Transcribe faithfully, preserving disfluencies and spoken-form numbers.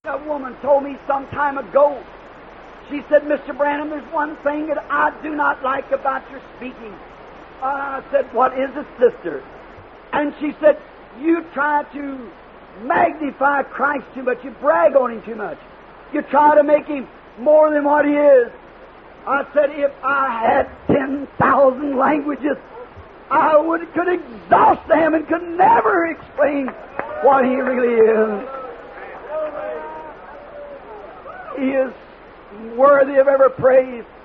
A woman told me some time ago, she said, Mister Branham, there's one thing that I do not like about your speaking. Uh, I said, what is it, sister? And she said, you try to magnify Christ too much. You brag on Him too much. You try to make Him more than what He is. I said, if I had ten thousand languages, I would could exhaust them and could never explain what He really is. He is worthy of every praise.